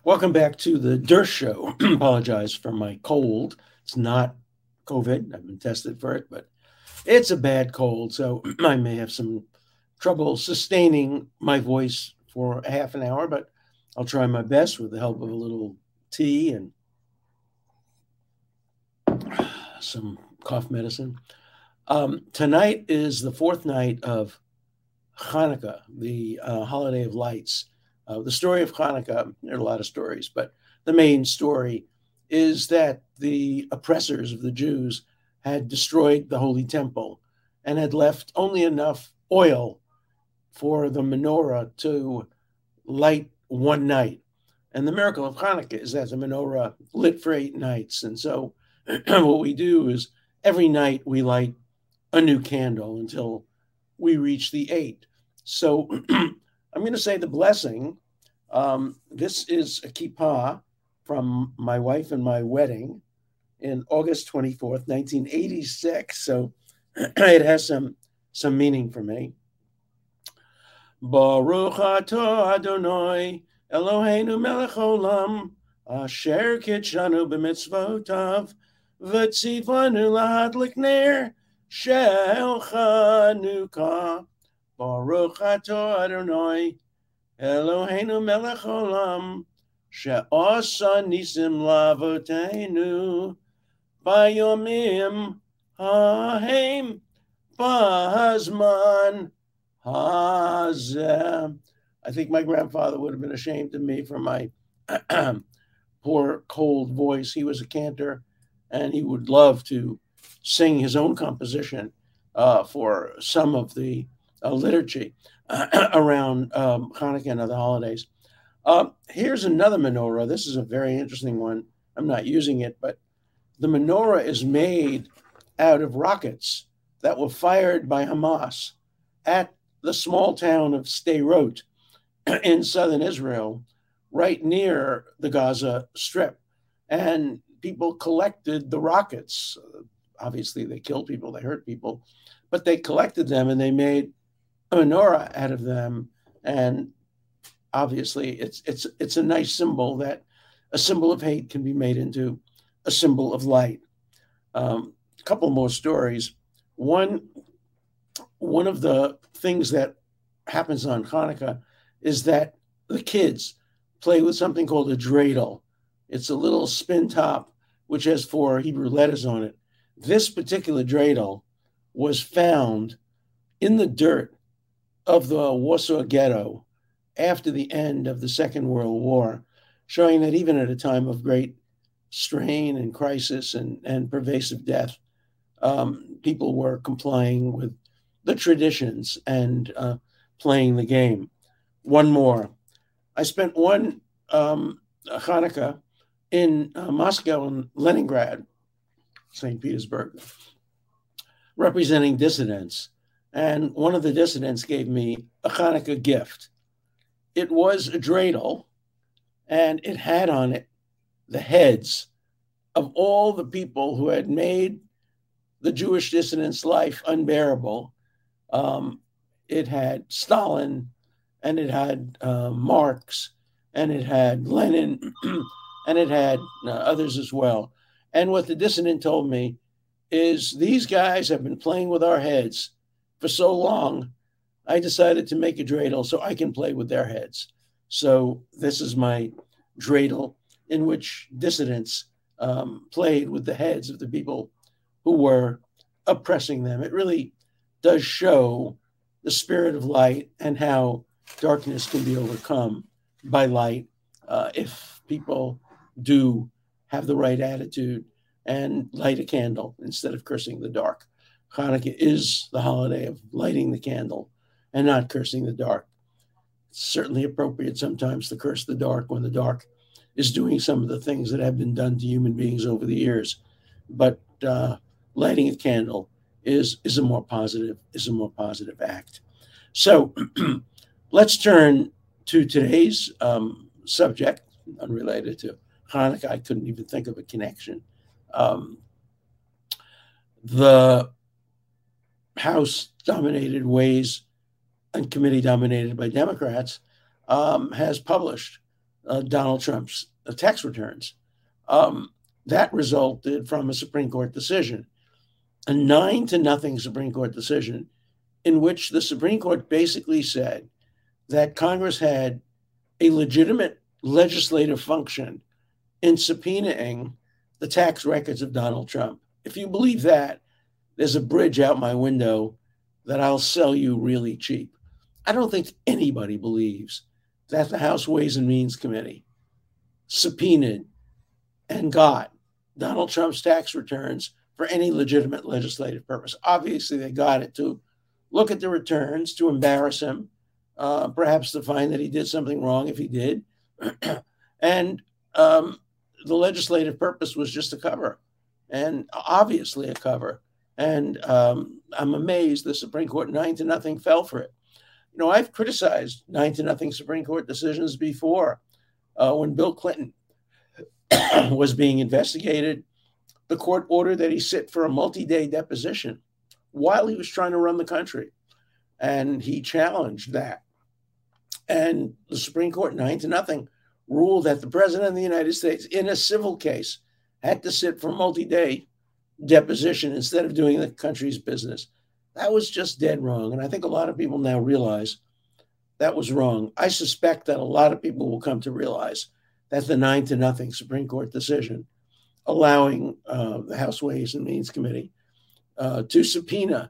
Welcome back to the Durst Show. Apologize for my cold. It's not COVID. I've been tested for it, but it's a bad cold. So I may have some trouble sustaining my voice for half an hour, but I'll try my best with the help of a little tea and some cough medicine. Tonight is the fourth night of Hanukkah, the holiday of lights. The story of Hanukkah, there are a lot of stories, but the main story is that the oppressors of the Jews had destroyed the Holy Temple and had left only enough oil for the menorah to light one night. And the miracle of Hanukkah is that the menorah lit for 8 nights. And so what we do is every night we light a new candle until we reach the 8. So I'm going to say the blessing. This is a kippah from my wife and my wedding in August 24th, 1986. So it has some meaning for me. Baruch atah Adonai Eloheinu melech olam asher kitshanu b'mitzvotav v'tzivanu lahadlik ner shel Chanukah. Baruch atah Adonai Eloheinu melech olam she'asa nisim lavoteinu bayomim hahem bazman hazeh. I think my grandfather would have been ashamed of me for my poor cold voice. He was a cantor, and he would love to sing his own composition for some of the liturgy around Hanukkah and other holidays. Here's another menorah. This is a very interesting one. I'm not using it, but the menorah is made out of rockets that were fired by Hamas at the small town of Sderot in southern Israel, right near the Gaza Strip. And people collected the rockets. Obviously, they killed people, they hurt people, but they collected them and they made a menorah out of them. And obviously, it's a nice symbol that a symbol of hate can be made into a symbol of light. A couple more stories. One of the things that happens on Hanukkah is that the kids play with something called a dreidel. It's a little spin top which has 4 Hebrew letters on it. This particular dreidel was found in the dirt of the Warsaw Ghetto after the end of the Second World War, showing that even at a time of great strain and crisis and pervasive death, people were complying with the traditions and playing the game. One more. I spent one Hanukkah in Moscow and Leningrad, St. Petersburg, representing dissidents. And one of the dissidents gave me a Hanukkah gift. It was a dreidel, and it had on it the heads of all the people who had made the Jewish dissidents' life unbearable. It had Stalin, and it had Marx, and it had Lenin, and it had others as well. And what the dissident told me is, these guys have been playing with our heads for so long, I decided to make a dreidel so I can play with their heads. So this is my dreidel in which dissidents played with the heads of the people who were oppressing them. It really does show the spirit of light and how darkness can be overcome by light if people do have the right attitude and light a candle instead of cursing the dark. Hanukkah is the holiday of lighting the candle and not cursing the dark. It's certainly appropriate sometimes to curse the dark when the dark is doing some of the things that have been done to human beings over the years. But lighting a candle is a more positive act. So let's turn to today's subject, unrelated to Hanukkah. I couldn't even think of a connection. The House dominated Ways and committee dominated by Democrats has published Donald Trump's tax returns. That resulted from a Supreme Court decision, a 9-0 Supreme Court decision, in which the Supreme Court basically said that Congress had a legitimate legislative function in subpoenaing the tax records of Donald Trump. If you believe that, there's a bridge out my window that I'll sell you really cheap. I don't think anybody believes that the House Ways and Means Committee subpoenaed and got Donald Trump's tax returns for any legitimate legislative purpose. Obviously, they got it to look at the returns, to embarrass him, perhaps to find that he did something wrong if he did. And the legislative purpose was just a cover, and obviously a cover. And I'm amazed the Supreme Court 9-0 fell for it. You know, I've criticized 9-0 Supreme Court decisions before. When Bill Clinton was being investigated, the court ordered that he sit for a multi-day deposition while he was trying to run the country. And he challenged that. And the Supreme Court 9-0 ruled that the president of the United States in a civil case had to sit for a multi-day deposition instead of doing the country's business. That was just dead wrong. And I think a lot of people now realize that was wrong. I suspect that a lot of people will come to realize that the 9-0 Supreme Court decision allowing the House Ways and Means Committee to subpoena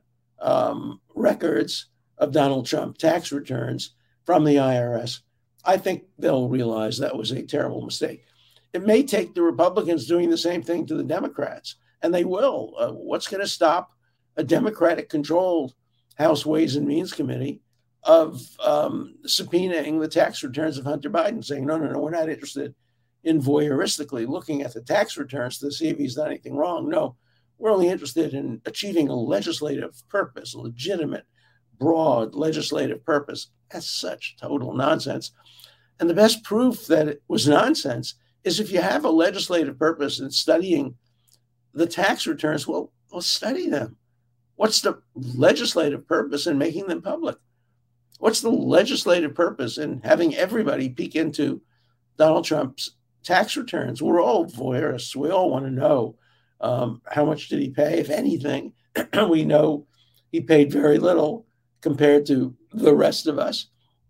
records of Donald Trump tax returns from the IRS, I think they'll realize that was a terrible mistake. It may take the Republicans doing the same thing to the Democrats, and they will. What's going to stop a Democratic-controlled House Ways and Means Committee of subpoenaing the tax returns of Hunter Biden, saying, no, we're not interested in voyeuristically looking at the tax returns to see if he's done anything wrong. No, we're only interested in achieving a legislative purpose, a legitimate, broad legislative purpose. That's such total nonsense. And the best proof that it was nonsense is if you have a legislative purpose in studying the tax returns, well study them. What's the legislative purpose in making them public? What's the legislative purpose in having everybody peek into Donald Trump's tax returns? We're all voyeurists. We all want to know how much did he pay, if anything. We know he paid very little compared to the rest of us.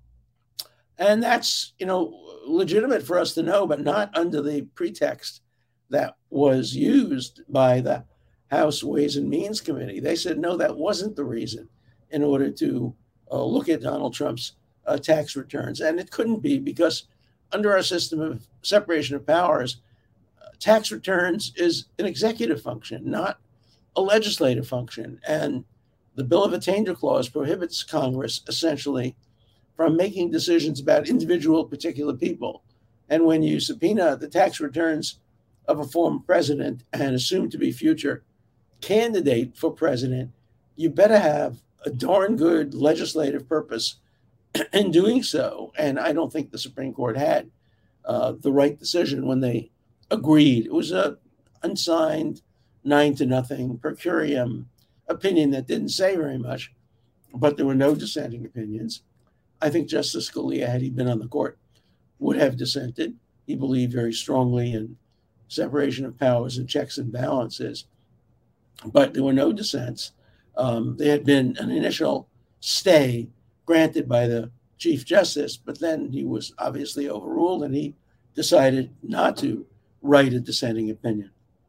And that's, legitimate for us to know, but not under the pretext that was used by the House Ways and Means Committee. They said, no, that wasn't the reason in order to look at Donald Trump's tax returns. And it couldn't be, because under our system of separation of powers, tax returns is an executive function, not a legislative function. And the Bill of Attainder Clause prohibits Congress essentially from making decisions about individual particular people. And when you subpoena the tax returns of a former president and assumed to be future candidate for president, you better have a darn good legislative purpose in doing so. And I don't think the Supreme Court had the right decision when they agreed. It was an unsigned 9-0 per curiam opinion that didn't say very much, but there were no dissenting opinions. I think Justice Scalia, had he been on the court, would have dissented. He believed very strongly in separation of powers and checks and balances, but there were no dissents. There had been an initial stay granted by the Chief Justice, but then he was obviously overruled and he decided not to write a dissenting opinion.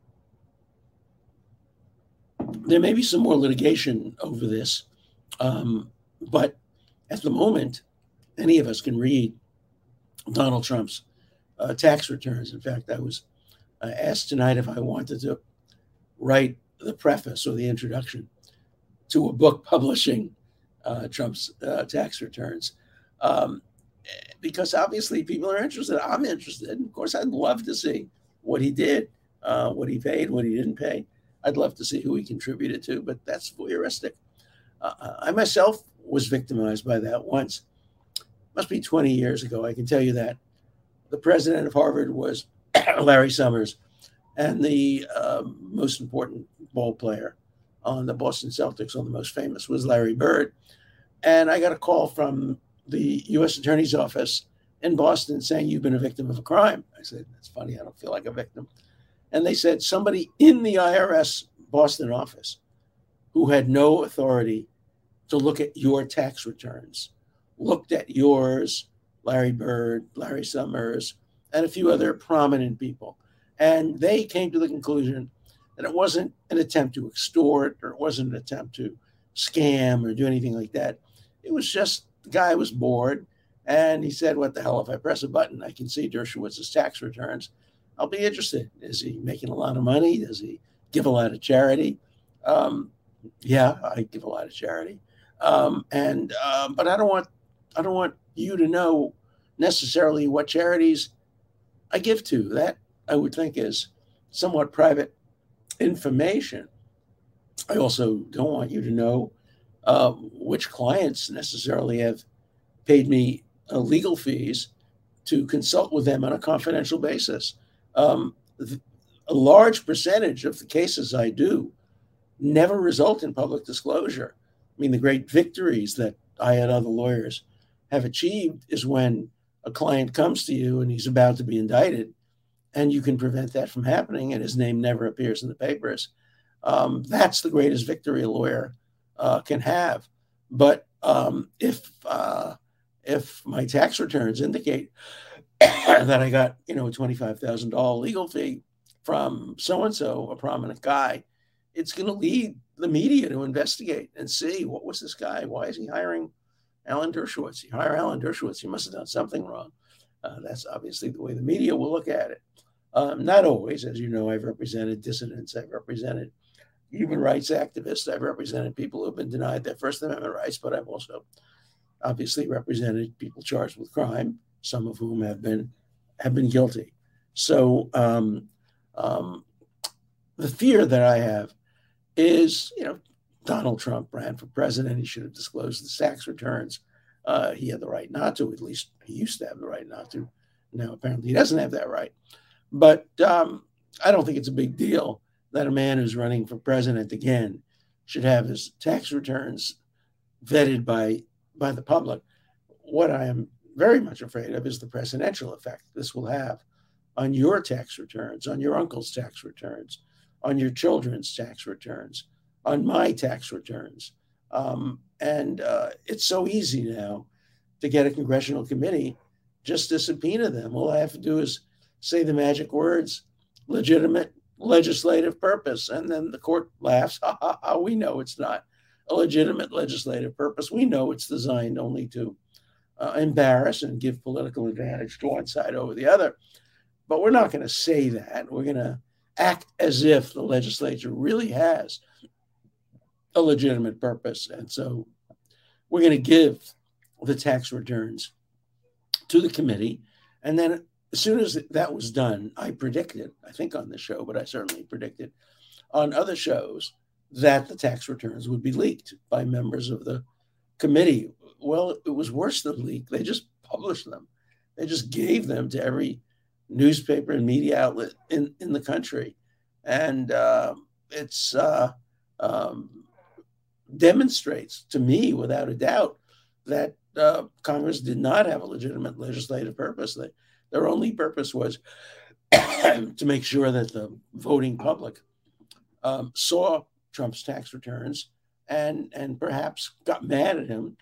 There may be some more litigation over this, but at the moment, any of us can read Donald Trump's tax returns. In fact, I was asked tonight if I wanted to write the preface or the introduction to a book publishing Trump's tax returns, because obviously people are interested. I'm interested. Of course, I'd love to see what he did, what he paid, what he didn't pay. I'd love to see who he contributed to, but that's voyeuristic. I myself was victimized by that once. Must be 20 years ago. I can tell you that. The president of Harvard was Larry Summers, and the most important ball player on the Boston Celtics, or the most famous, was Larry Bird. And I got a call from the U.S. Attorney's Office in Boston saying, "You've been a victim of a crime." I said, "That's funny. I don't feel like a victim." And they said somebody in the IRS Boston office who had no authority to look at your tax returns looked at yours, Larry Bird, Larry Summers, and a few other prominent people. And they came to the conclusion that it wasn't an attempt to extort, or it wasn't an attempt to scam or do anything like that. It was just the guy was bored, and he said, "What the hell, if I press a button, I can see Dershowitz's tax returns. I'll be interested. Is he making a lot of money? Does he give a lot of charity?" Yeah, I give a lot of charity. But I don't want you to know necessarily what charities I give to. That I would think is somewhat private information. I also don't want you to know which clients necessarily have paid me legal fees to consult with them on a confidential basis. Um, a large percentage of the cases I do never result in public disclosure. I mean, the great victories that I and other lawyers have achieved is when a client comes to you and he's about to be indicted, and you can prevent that from happening, and his name never appears in the papers. That's the greatest victory a lawyer can have. But if my tax returns indicate that I got a $25,000 legal fee from so and so, a prominent guy, it's going to lead the media to investigate and see, what was this guy? Why is he hiring Alan Dershowitz? He hired Alan Dershowitz. He must have done something wrong. That's obviously the way the media will look at it. Not always. As you know, I've represented dissidents. I've represented human rights activists. I've represented people who have been denied their First Amendment rights, but I've also obviously represented people charged with crime, some of whom have been guilty. So the fear that I have is, Donald Trump ran for president. He should have disclosed the tax returns. He had the right not to. At least he used to have the right not to. Now apparently he doesn't have that right. But I don't think it's a big deal that a man who's running for president again should have his tax returns vetted by the public. What I am very much afraid of is the presidential effect this will have on your tax returns, on your uncle's tax returns, on your children's tax returns, on my tax returns. And it's so easy now to get a congressional committee just to subpoena them. All I have to do is say the magic words, legitimate legislative purpose. And then the court laughs. Ha, ha, ha, we know it's not a legitimate legislative purpose. We know it's designed only to embarrass and give political advantage to one side over the other. But we're not going to say that. We're going to act as if the legislature really has a legitimate purpose. And so we're going to give the tax returns to the committee. And then as soon as that was done, I predicted, I think on the show, but I certainly predicted on other shows, that the tax returns would be leaked by members of the committee. Well, it was worse than leak. They just published them. They just gave them to every newspaper and media outlet in the country. And it's demonstrates to me without a doubt that Congress did not have a legitimate legislative purpose. Their only purpose was to make sure that the voting public saw Trump's tax returns and perhaps got mad at him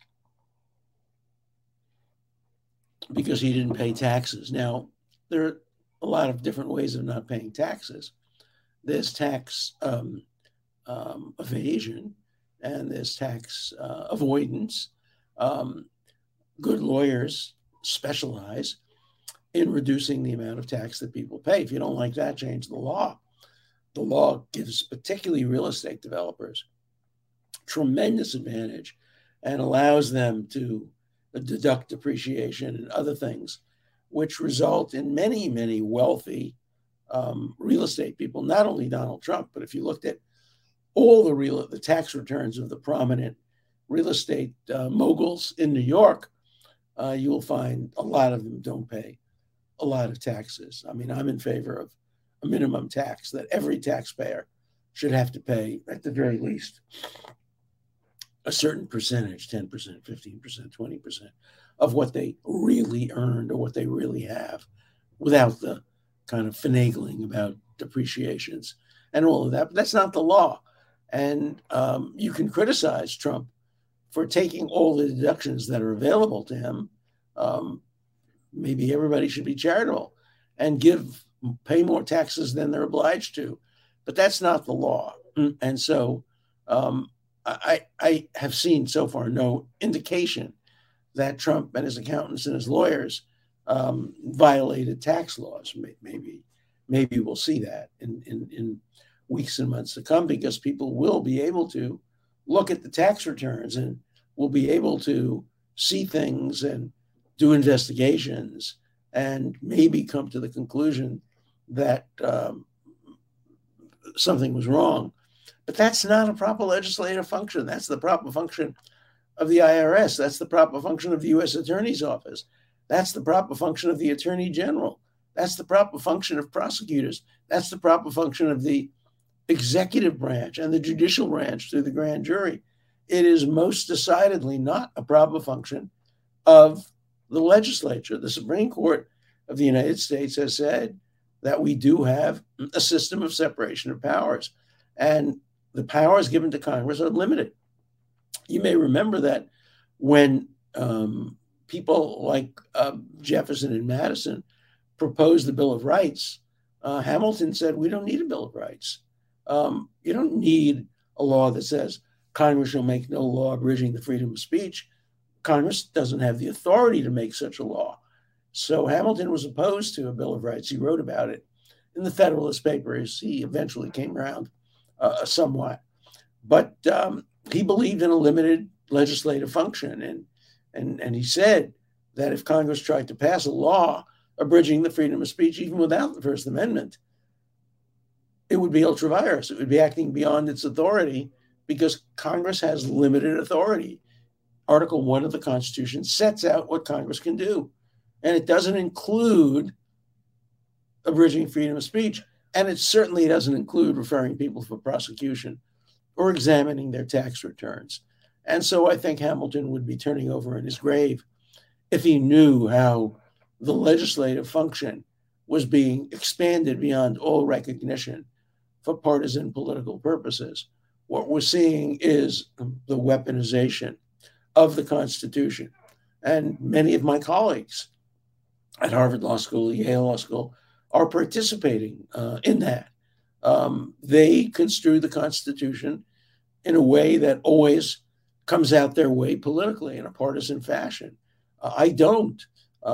because he didn't pay taxes. Now, there are a lot of different ways of not paying taxes. There's tax evasion, and there's tax avoidance. Good lawyers specialize in reducing the amount of tax that people pay. If you don't like that, change the law. The law gives particularly real estate developers tremendous advantage and allows them to deduct depreciation and other things, which result in many, many wealthy real estate people, not only Donald Trump, but if you looked at all the tax returns of the prominent real estate moguls in New York, you will find a lot of them don't pay a lot of taxes. I mean, I'm in favor of a minimum tax that every taxpayer should have to pay, at the very least, a certain percentage, 10%, 15%, 20% of what they really earned or what they really have without the kind of finagling about depreciations and all of that. But that's not the law. And you can criticize Trump for taking all the deductions that are available to him. Maybe everybody should be charitable and pay more taxes than they're obliged to. But that's not the law. And so I have seen so far no indication that Trump and his accountants and his lawyers violated tax laws. Maybe we'll see that in weeks and months to come, because people will be able to look at the tax returns and will be able to see things and do investigations and maybe come to the conclusion that something was wrong. But that's not a proper legislative function. That's the proper function of the IRS. That's the proper function of the U.S. Attorney's Office. That's the proper function of the Attorney General. That's the proper function of prosecutors. That's the proper function of the executive branch and the judicial branch through the grand jury. It is most decidedly not a proper function of the legislature. The Supreme Court of the United States has said that we do have a system of separation of powers, and the powers given to Congress are limited. You may remember that when people like Jefferson and Madison proposed the Bill of Rights, Hamilton said, we don't need a Bill of Rights. You don't need a law that says Congress shall make no law abridging the freedom of speech. Congress doesn't have the authority to make such a law. So Hamilton was opposed to a Bill of Rights. He wrote about it in the Federalist Papers. He eventually came around somewhat. But he believed in a limited legislative function. And he said that if Congress tried to pass a law abridging the freedom of speech, even without the First Amendment, it would be ultra vires. It would be acting beyond its authority, because Congress has limited authority. Article 1 of the Constitution sets out what Congress can do, and it doesn't include abridging freedom of speech, and it certainly doesn't include referring people for prosecution or examining their tax returns. And so I think Hamilton would be turning over in his grave if he knew how the legislative function was being expanded beyond all recognition for partisan political purposes. What we're seeing is the weaponization of the Constitution. And many of my colleagues at Harvard Law School, Yale Law School, are participating in that. They construe the Constitution in a way that always comes out their way politically in a partisan fashion. I don't.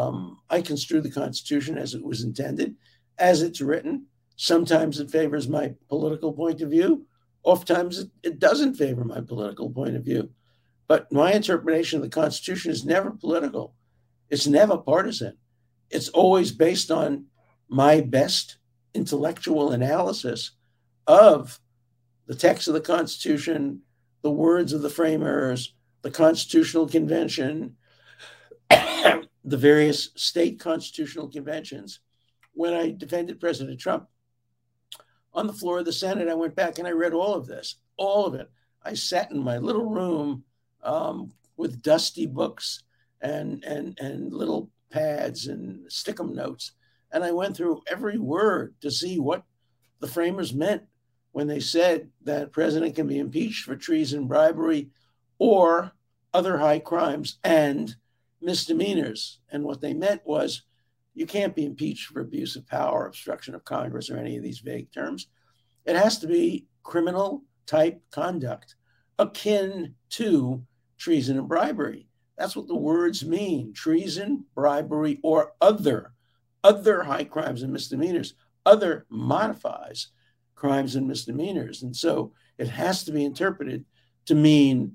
I construe the Constitution as it was intended, as it's written. Sometimes it favors my political point of view. Oftentimes it doesn't favor my political point of view. But my interpretation of the Constitution is never political. It's never partisan. It's always based on my best intellectual analysis of the text of the Constitution, the words of the framers, the Constitutional Convention, the various state constitutional conventions. When I defended President Trump on the floor of the Senate, I went back and I read all of this, all of it. I sat in my little room with dusty books and little pads and stick-em notes. And I went through every word to see what the framers meant when they said that a president can be impeached for treason, bribery, or other high crimes and misdemeanors. And what they meant was you can't be impeached for abuse of power, obstruction of Congress, or any of these vague terms. It has to be criminal type conduct akin to treason and bribery. That's what the words mean: treason, bribery, or other high crimes and misdemeanors. Other modifies crimes and misdemeanors. And so it has to be interpreted to mean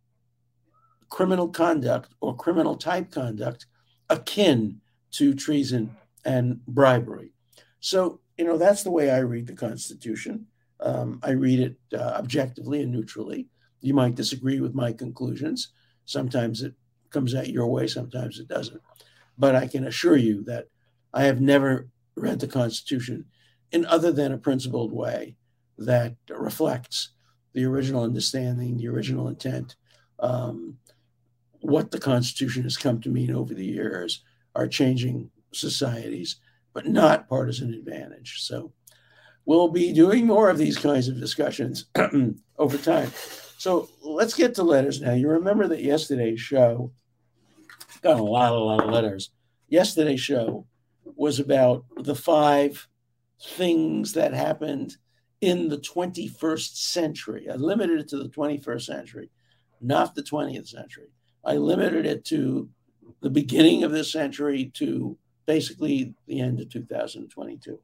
criminal conduct or criminal type conduct akin to treason and bribery. So, that's the way I read the Constitution. I read it objectively and neutrally. You might disagree with my conclusions. Sometimes it comes out your way, sometimes it doesn't. But I can assure you that I have never read the Constitution in other than a principled way that reflects the original understanding, the original intent, what the Constitution has come to mean over the years are changing societies, but not partisan advantage. So we'll be doing more of these kinds of discussions over time. So let's get to letters now. You remember that yesterday's show got a lot of letters. Yesterday's show was about the 5 things that happened in the 21st century. I limited it to the 21st century, not the 20th century. I limited it to the beginning of this century to basically the end of 2022.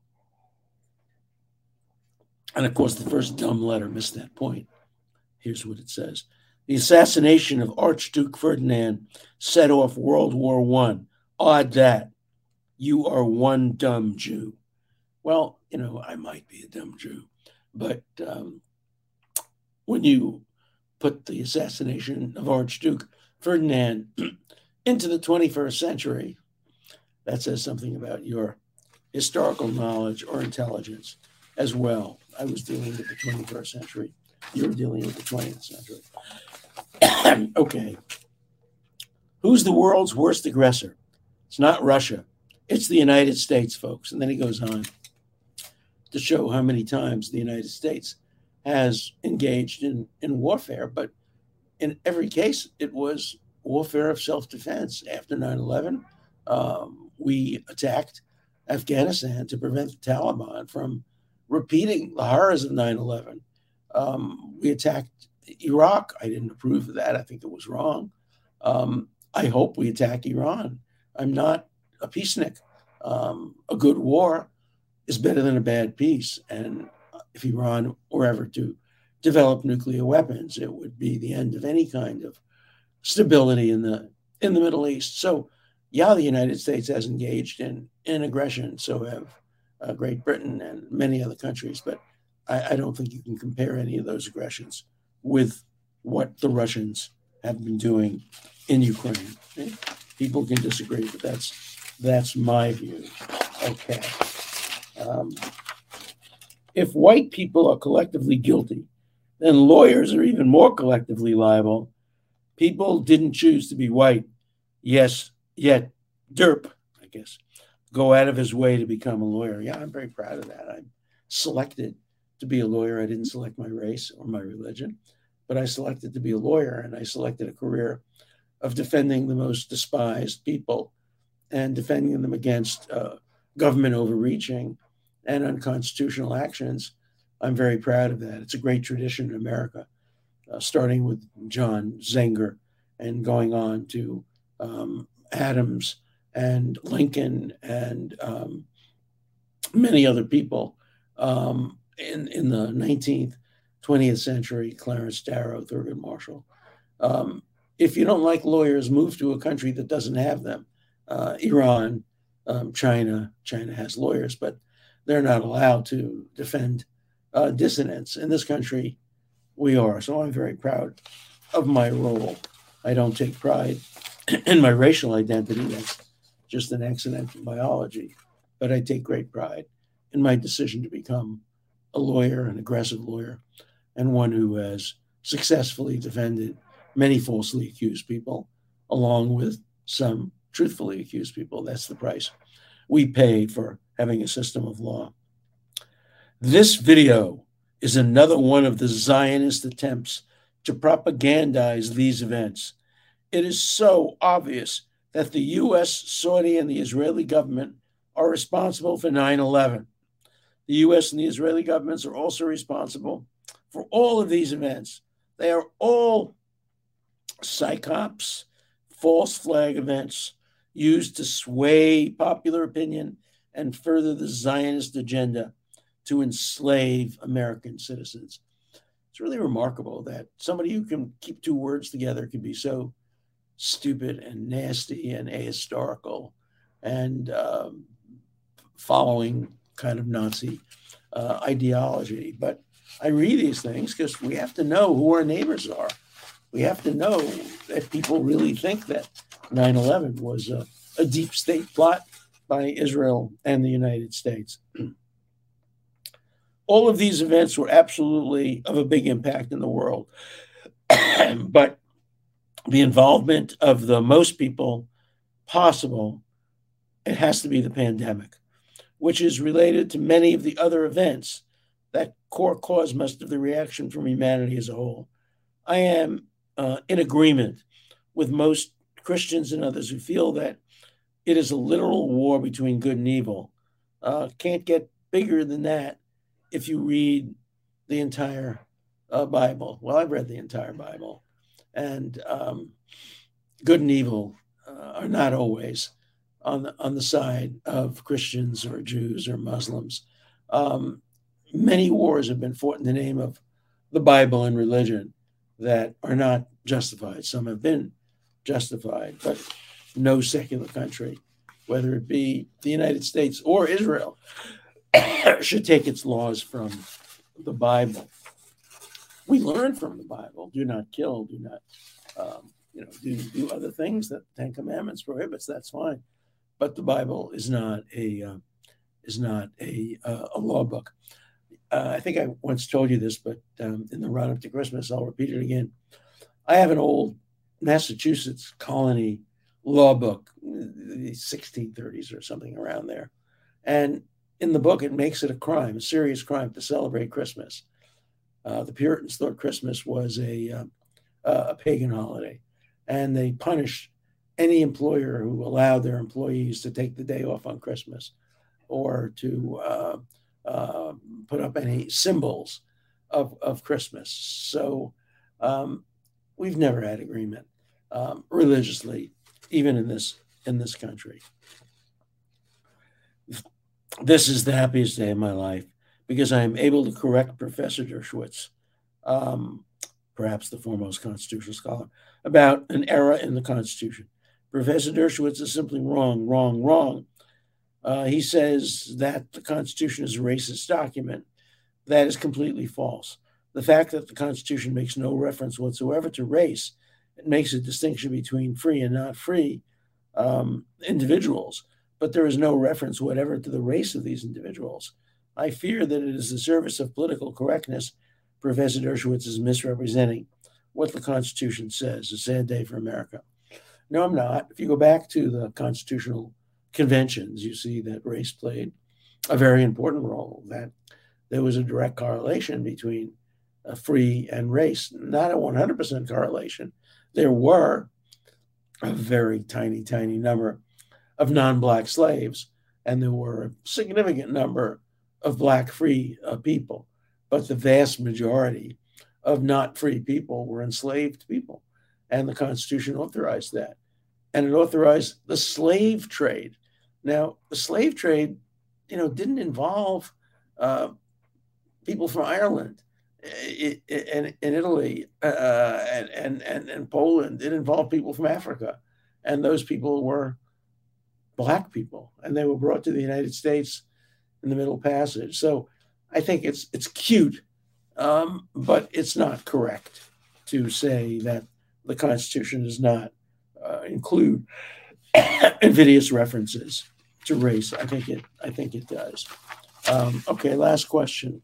And of course, the first dumb letter missed that point. Here's what it says. The assassination of Archduke Ferdinand set off World War I. Odd that. You are one dumb Jew. Well, I might be a dumb Jew, but when you put the assassination of Archduke Ferdinand into the 21st century, that says something about your historical knowledge or intelligence as well. I was dealing with the 21st century. You're dealing with the 20th century. Okay. Who's the world's worst aggressor? It's not Russia. It's the United States, folks. And then he goes on to show how many times the United States has engaged in warfare. But in every case, it was warfare of self-defense. After 9/11, we attacked Afghanistan to prevent the Taliban from repeating the horrors of 9/11. We attacked Iraq. I didn't approve of that. I think it was wrong. I hope we attack Iran. I'm not a peacenik. A good war is better than a bad peace. And if Iran were ever to develop nuclear weapons, it would be the end of any kind of stability in the Middle East. So, yeah, the United States has engaged in aggression. So have Great Britain and many other countries. But I don't think you can compare any of those aggressions with what the Russians have been doing in Ukraine. Okay? People can disagree, but that's my view. Okay. If white people are collectively guilty, then lawyers are even more collectively liable. People didn't choose to be white. Yes, yet derp, I guess, go out of his way to become a lawyer. Yeah, I'm very proud of that. I'm selected to be a lawyer. I didn't select my race or my religion, but I selected to be a lawyer, and I selected a career of defending the most despised people and defending them against government overreaching and unconstitutional actions. I'm very proud of that. It's a great tradition in America, starting with John Zenger and going on to Adams and Lincoln and many other people in the 19th, 20th century, Clarence Darrow, Thurgood Marshall. If you don't like lawyers, move to a country that doesn't have them. Iran, China has lawyers, but they're not allowed to defend dissidents. In this country, we are. So I'm very proud of my role. I don't take pride in my racial identity. That's just an accident in biology. But I take great pride in my decision to become a lawyer, an aggressive lawyer, and one who has successfully defended many falsely accused people, along with some truthfully accused people. That's the price we pay for having a system of law. This video is another one of the Zionist attempts to propagandize these events. It is so obvious that the U.S., Saudi, and the Israeli government are responsible for 9/11. The U.S. and the Israeli governments are also responsible for all of these events. They are all psyops, false flag events used to sway popular opinion and further the Zionist agenda to enslave American citizens. It's really remarkable that somebody who can keep two words together can be so stupid and nasty and ahistorical and following kind of Nazi ideology. But I read these things because we have to know who our neighbors are. We have to know that people really think that 9/11 was a deep state plot by Israel and the United States. All of these events were absolutely of a big impact in the world. But the involvement of the most people possible, it has to be the pandemic, which is related to many of the other events that cause most of the reaction from humanity as a whole. I am in agreement with most Christians and others who feel that it is a literal war between good and evil. Can't get bigger than that if you read the entire Bible. Well, I've read the entire Bible, and good and evil are not always on the side of Christians or Jews or Muslims. Many wars have been fought in the name of the Bible and religion that are not justified. Some have been justified, but no secular country, whether it be the United States or Israel, should take its laws from the Bible. We learn from the Bible: do not kill, do not, do other things that the Ten Commandments prohibits. That's fine, but the Bible is not a law book. I think I once told you this, but in the run up to Christmas, I'll repeat it again. I have an old Massachusetts colony law book, the 1630s or something around there. And in the book, it makes it a crime, a serious crime, to celebrate Christmas. The Puritans thought Christmas was a pagan holiday, and they punished any employer who allowed their employees to take the day off on Christmas or to put up any symbols of Christmas. So we've never had agreement religiously, even in this country. This is the happiest day of my life because I am able to correct Professor Dershowitz, perhaps the foremost constitutional scholar, about an error in the Constitution. Professor Dershowitz is simply wrong, wrong, wrong. He says that the Constitution is a racist document. That is completely false. The fact that the Constitution makes no reference whatsoever to race, it makes a distinction between free and not free individuals, but there is no reference whatever to the race of these individuals. I fear that it is the service of political correctness. Professor Dershowitz is misrepresenting what the Constitution says. A sad day for America. No, I'm not. If you go back to the constitutional conventions, you see that race played a very important role, that there was a direct correlation between free and race, not a 100% correlation. There were a very tiny, tiny number of non-Black slaves, and there were a significant number of Black free people, but the vast majority of not free people were enslaved people, and the Constitution authorized that. And it authorized the slave trade. Now, the slave trade, didn't involve people from Ireland and Italy and Poland. It involved people from Africa, and those people were Black people, and they were brought to the United States in the Middle Passage. So I think it's cute, but it's not correct to say that the Constitution does not include invidious references to race. I think it does. Okay, last question.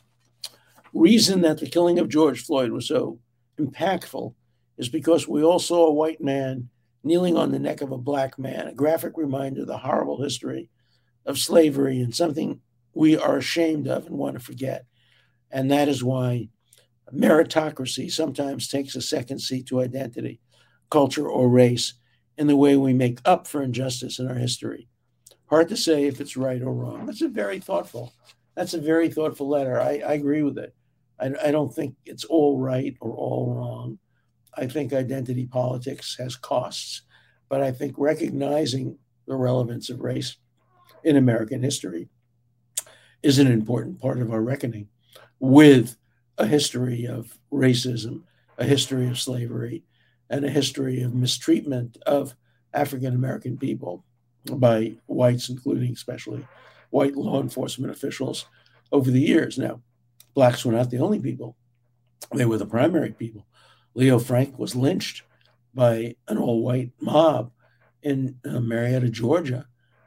Reason that the killing of George Floyd was so impactful is because we all saw a white man kneeling on the neck of a Black man, a graphic reminder of the horrible history of slavery and something we are ashamed of and want to forget. And that is why meritocracy sometimes takes a second seat to identity, culture, or race in the way we make up for injustice in our history. Hard to say if it's right or wrong. That's a very thoughtful letter. I agree with it. I don't think it's all right or all wrong. I think identity politics has costs, but I think recognizing the relevance of race in American history is an important part of our reckoning with a history of racism, a history of slavery, and a history of mistreatment of African American people by whites, including especially white law enforcement officials over the years. Now, Blacks were not the only people. They were the primary people. Leo Frank was lynched by an all-white mob in Marietta, Georgia,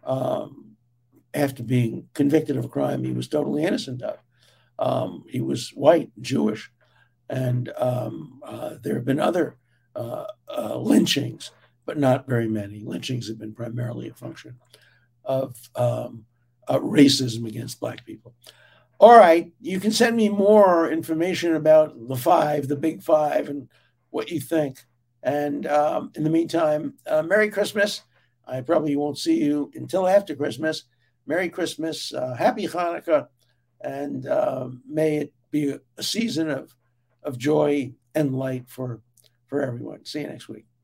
after being convicted of a crime he was totally innocent of. He was white, Jewish, and there have been other lynchings, but not very many. Lynchings have been primarily a function of racism against Black people. All right, you can send me more information about the Big Five, and what you think. And in the meantime, Merry Christmas. I probably won't see you until after Christmas. Merry Christmas, Happy Hanukkah, and may it be a season of joy and light for everyone. See you next week.